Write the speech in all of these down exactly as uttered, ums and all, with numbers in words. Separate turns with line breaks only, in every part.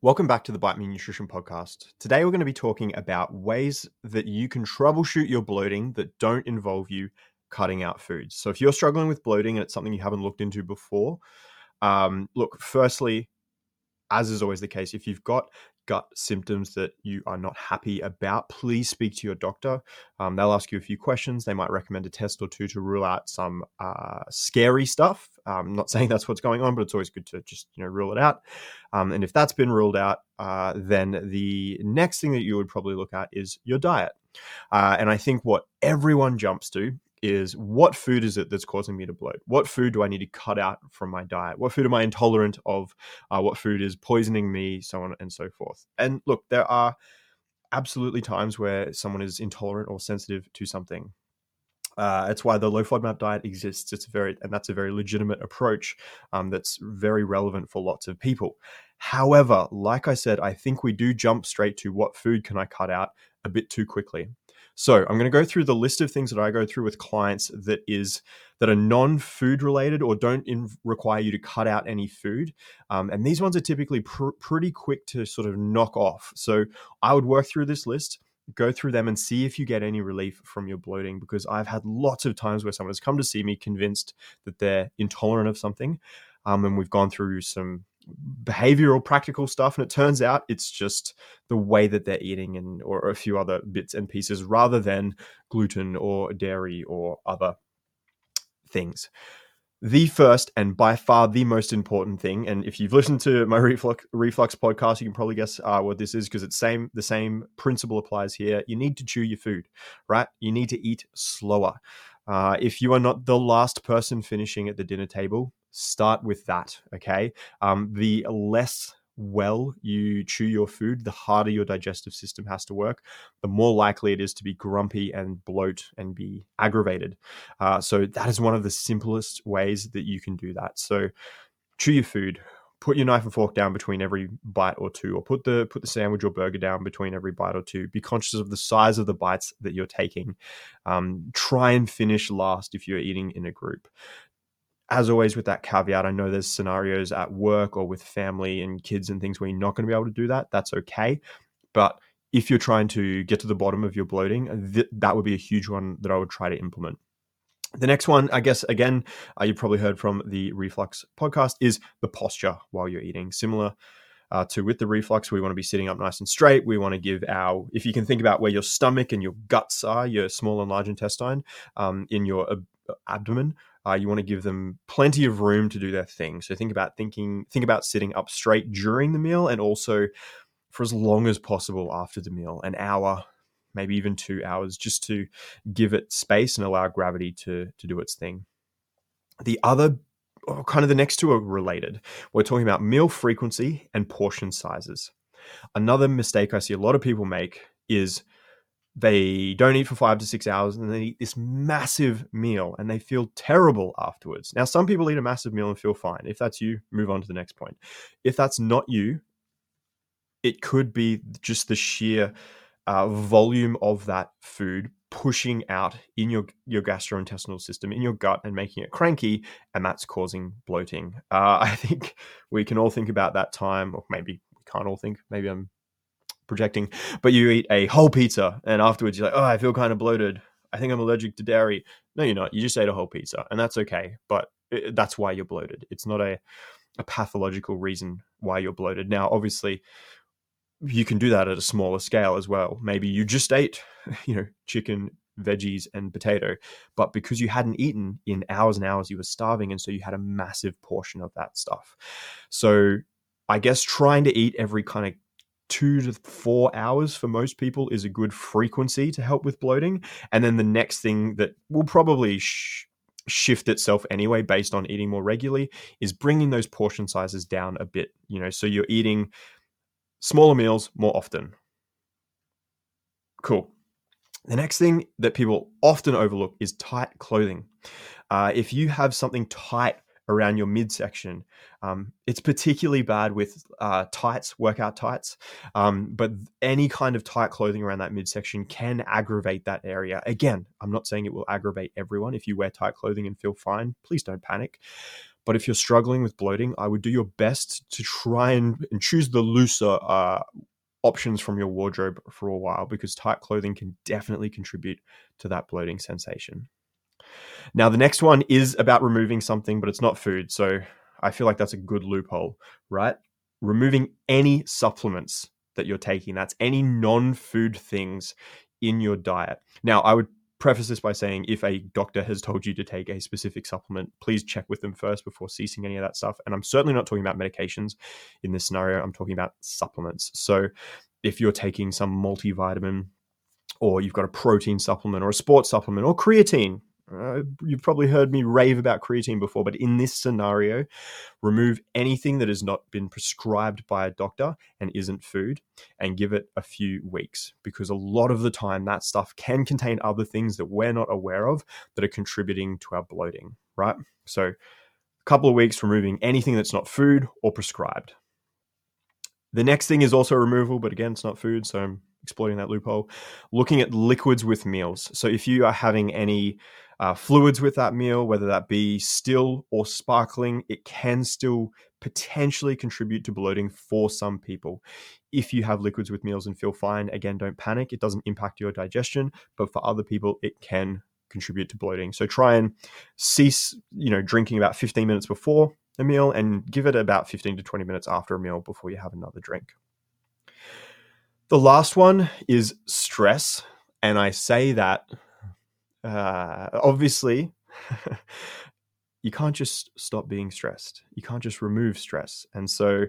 Welcome back to the Bite Me Nutrition Podcast. Today we're going to be talking about ways that you can troubleshoot your bloating that don't involve you cutting out foods. So if you're struggling with bloating and it's something you haven't looked into before, um, look, firstly, as is always the case, if you've got gut symptoms that you are not happy about, please speak to your doctor. Um, they'll ask you a few questions. They might recommend a test or two to rule out some uh, scary stuff. I'm not saying that's what's going on, but it's always good to just you know rule it out. Um, and if that's been ruled out, uh, then the next thing that you would probably look at is your diet. Uh, and I think what everyone jumps to is what food is it that's causing me to bloat? What food do I need to cut out from my diet? What food am I intolerant of? Uh, what food is poisoning me? So on and so forth. And look, there are absolutely times where someone is intolerant or sensitive to something. Uh, that's why the low FODMAP diet exists. It's very, and that's a very legitimate approach um, that's very relevant for lots of people. However, like I said, I think we do jump straight to what food can I cut out a bit too quickly. So I'm going to go through the list of things that I go through with clients that is that are non-food related or don't in, require you to cut out any food. Um, and these ones are typically pr- pretty quick to sort of knock off. So I would work through this list, go through them and see if you get any relief from your bloating, because I've had lots of times where someone has come to see me convinced that they're intolerant of something. Um, and we've gone through some behavioral practical stuff, and it turns out it's just the way that they're eating and or a few other bits and pieces rather than gluten or dairy or other things. The first and by far the most important thing, and if you've listened to my reflux, reflux podcast, you can probably guess uh, what this is, because it's same the same principle applies here. You need to chew your food, right? You need to eat slower. Uh, if you are not the last person finishing at the dinner table, start with that, okay? Um, the less well you chew your food, the harder your digestive system has to work, the more likely it is to be grumpy and bloat and be aggravated. Uh, so that is one of the simplest ways that you can do that. So chew your food. Put your knife and fork down between every bite or two, or put the put the sandwich or burger down between every bite or two. Be conscious of the size of the bites that you're taking. Um, try and finish last if you're eating in a group. As always, with that caveat, I know there's scenarios at work or with family and kids and things where you're not going to be able to do that. That's okay. But if you're trying to get to the bottom of your bloating, th- that would be a huge one that I would try to implement. The next one, I guess, again, uh, you probably heard from the Reflux podcast, is the posture while you're eating. Similar uh, to with the reflux, we want to be sitting up nice and straight. We want to give our, if you can think about where your stomach and your guts are, your small and large intestine, um, in your ab- abdomen, uh, you want to give them plenty of room to do their thing. So think about thinking, think about sitting up straight during the meal, and also for as long as possible after the meal, an hour, maybe even two hours, just to give it space and allow gravity to, to do its thing. The other, or kind of the next two are related. We're talking about meal frequency and portion sizes. Another mistake I see a lot of people make is they don't eat for five to six hours and they eat this massive meal and they feel terrible afterwards. Now, some people eat a massive meal and feel fine. If that's you, move on to the next point. If that's not you, it could be just the sheer Uh, volume of that food pushing out in your, your gastrointestinal system, in your gut, and making it cranky, and that's causing bloating. Uh, I think we can all think about that time, or maybe we can't all think, maybe I'm projecting, but you eat a whole pizza, and afterwards you're like, oh, I feel kind of bloated. I think I'm allergic to dairy. No, you're not. You just ate a whole pizza, and that's okay, but it, that's why you're bloated. It's not a, a pathological reason why you're bloated. Now, obviously, you can do that at a smaller scale as well. Maybe you just ate, you know, chicken, veggies, and potato, but because you hadn't eaten in hours and hours, you were starving, and so you had a massive portion of that stuff. So I guess trying to eat every kind of two to four hours for most people is a good frequency to help with bloating. And then the next thing that will probably sh- shift itself anyway based on eating more regularly is bringing those portion sizes down a bit, you know, so you're eating smaller meals more often. Cool. The next thing that people often overlook is tight clothing. Uh, if you have something tight around your midsection, um, it's particularly bad with uh, tights, workout tights, um, but any kind of tight clothing around that midsection can aggravate that area. Again, I'm not saying it will aggravate everyone. If you wear tight clothing and feel fine, please don't panic. But if you're struggling with bloating, I would do your best to try and, and choose the looser uh, options from your wardrobe for a while, because tight clothing can definitely contribute to that bloating sensation. Now, the next one is about removing something, but it's not food. So I feel like that's a good loophole, right? Removing any supplements that you're taking. That's any non-food things in your diet. Now, I would preface this by saying if a doctor has told you to take a specific supplement, please check with them first before ceasing any of that stuff. And I'm certainly not talking about medications in this scenario. I'm talking about supplements. So if you're taking some multivitamin, or you've got a protein supplement or a sports supplement or creatine, Uh, you've probably heard me rave about creatine before, but in this scenario, remove anything that has not been prescribed by a doctor and isn't food, and give it a few weeks, because a lot of the time that stuff can contain other things that we're not aware of that are contributing to our bloating, right? So a couple of weeks removing anything that's not food or prescribed. The next thing is also removal, but again, it's not food, so I'm exploiting that loophole. Looking at liquids with meals. So if you are having any uh, fluids with that meal, whether that be still or sparkling, it can still potentially contribute to bloating for some people. If you have liquids with meals and feel fine, again, don't panic. It doesn't impact your digestion, but for other people, it can contribute to bloating. So try and cease, you know, drinking about fifteen minutes before a meal, and give it about fifteen to twenty minutes after a meal before you have another drink. The last one is stress. And I say that, uh, obviously, you can't just stop being stressed. You can't just remove stress. And so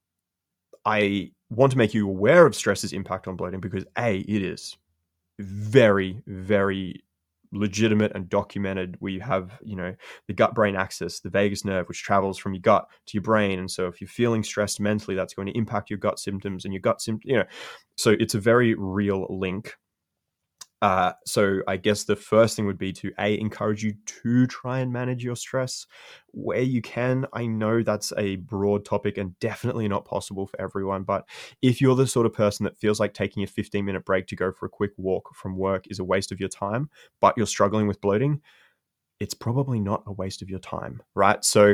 I want to make you aware of stress's impact on bloating, because A, it is very, very legitimate and documented, where you have, you know, the gut-brain axis, the vagus nerve, which travels from your gut to your brain. And so if you're feeling stressed mentally, that's going to impact your gut symptoms, and your gut symptoms, you know, so it's a very real link. Uh, so I guess the first thing would be to A, encourage you to try and manage your stress where you can. I know that's a broad topic and definitely not possible for everyone, but if you're the sort of person that feels like taking a fifteen minute break to go for a quick walk from work is a waste of your time, but you're struggling with bloating, it's probably not a waste of your time, right? So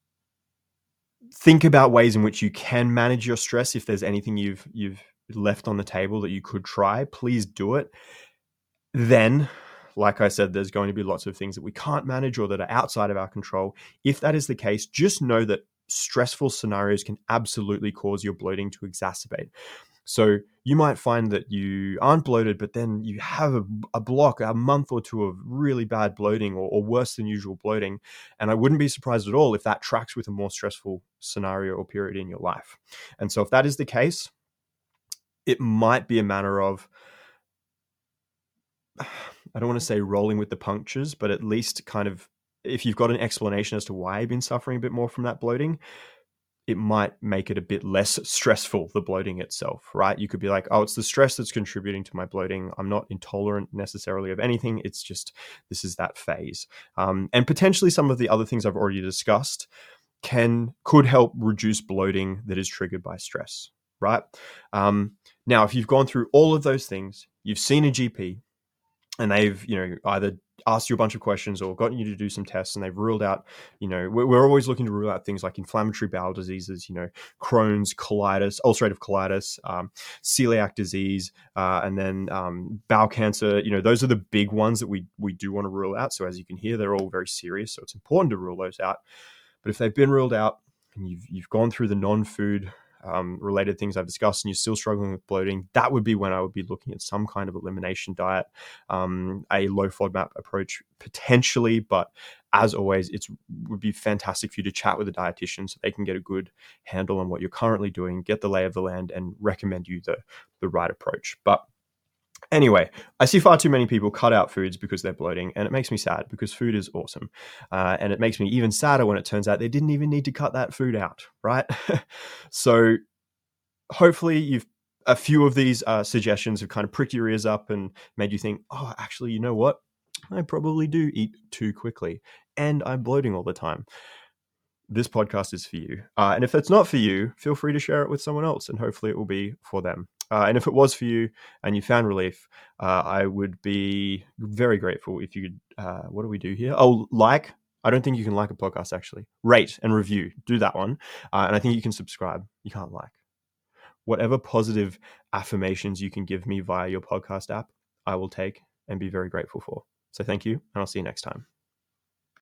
think about ways in which you can manage your stress. If there's anything you've you've left on the table that you could try, please do it. Then, like I said, there's going to be lots of things that we can't manage or that are outside of our control. If that is the case, just know that stressful scenarios can absolutely cause your bloating to exacerbate. So you might find that you aren't bloated, but then you have a, a block, a month or two of really bad bloating, or, or worse than usual bloating. And I wouldn't be surprised at all if that tracks with a more stressful scenario or period in your life. And so if that is the case, it might be a matter of, I don't want to say rolling with the punctures, but at least kind of, if you've got an explanation as to why you've been suffering a bit more from that bloating, it might make it a bit less stressful, the bloating itself, right? You could be like, oh, it's the stress that's contributing to my bloating. I'm not intolerant necessarily of anything. It's just, this is that phase. Um, and potentially some of the other things I've already discussed can, could help reduce bloating that is triggered by stress, right? Um, now, if you've gone through all of those things, you've seen a G P, and they've, you know, either asked you a bunch of questions or gotten you to do some tests, and they've ruled out, you know, we're, we're always looking to rule out things like inflammatory bowel diseases, you know, Crohn's, colitis, ulcerative colitis, um, celiac disease, uh, and then um, bowel cancer. You know, those are the big ones that we we do want to rule out. So as you can hear, they're all very serious. So it's important to rule those out. But if they've been ruled out and you've you've gone through the non-food Um, related things I've discussed, and you're still struggling with bloating, that would be when I would be looking at some kind of elimination diet, um, a low FODMAP approach potentially. But as always, it would be fantastic for you to chat with a dietitian so they can get a good handle on what you're currently doing, get the lay of the land, and recommend you the, the right approach. But anyway, I see far too many people cut out foods because they're bloating, and it makes me sad, because food is awesome. Uh, and it makes me even sadder when it turns out they didn't even need to cut that food out, right? So hopefully you've a few of these uh, suggestions have kind of pricked your ears up and made you think, oh, actually, you know what? I probably do eat too quickly, and I'm bloating all the time. This podcast is for you. Uh, and if it's not for you, feel free to share it with someone else, and hopefully it will be for them. Uh, and if it was for you and you found relief, uh, I would be very grateful if you could, uh, what do we do here? Oh, like, I don't think you can like a podcast, actually. Rate and review. Do that one. Uh, and I think you can subscribe. You can't like. Whatever positive affirmations you can give me via your podcast app, I will take and be very grateful for. So thank you, and I'll see you next time.